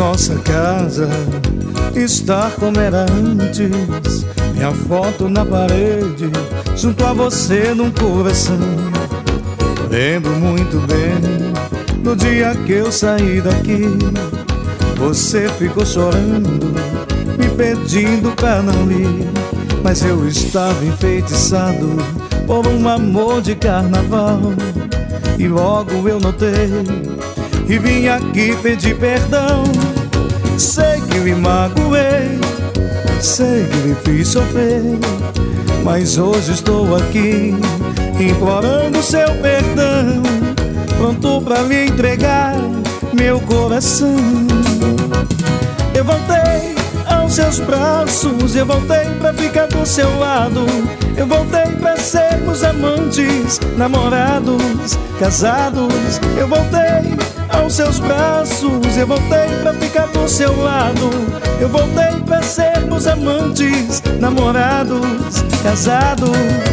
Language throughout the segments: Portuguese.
nossa casa está como era antes. Minha foto na parede, junto a você num coração. Lembro muito bem no dia que eu saí daqui. Você ficou chorando, me pedindo pra não ir, mas eu estava enfeitiçado por um amor de carnaval. E logo eu notei e vim aqui pedir perdão. Sei que me magoei, sei que me fiz sofrer, mas hoje estou aqui implorando seu perdão, pronto pra lhe entregar meu coração. Eu voltei aos seus braços, eu voltei pra ficar do seu lado. Eu voltei pra sermos amantes, namorados, casados. Eu voltei aos seus braços, eu voltei pra ficar do seu lado. Eu voltei pra sermos amantes, namorados, casados.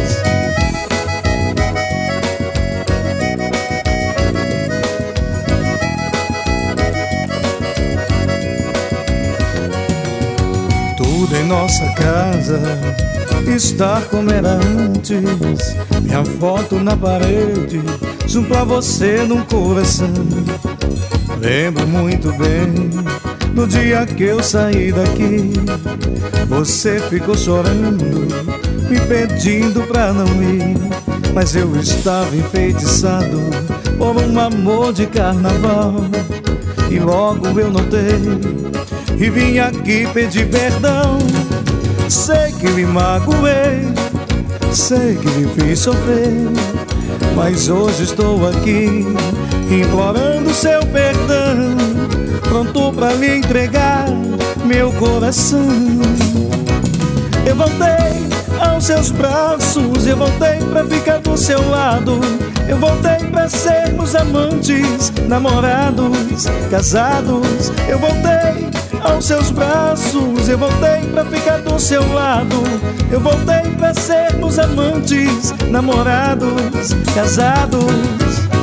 Tudo em nossa casa está como era antes. Minha foto na parede, junto a você num coração. Lembro muito bem no dia que eu saí daqui. Você ficou chorando, me pedindo pra não ir, mas eu estava enfeitiçado por um amor de carnaval. E logo eu notei e vim aqui pedir perdão. Sei que me magoei, sei que me fiz sofrer, mas hoje estou aqui implorando seu perdão, pronto pra lhe entregar meu coração. Eu voltei aos seus braços, eu voltei pra ficar do seu lado. Eu voltei pra sermos amantes, namorados, casados. Eu voltei aos seus braços, eu voltei pra ficar do seu lado. Eu voltei pra sermos amantes, namorados, casados.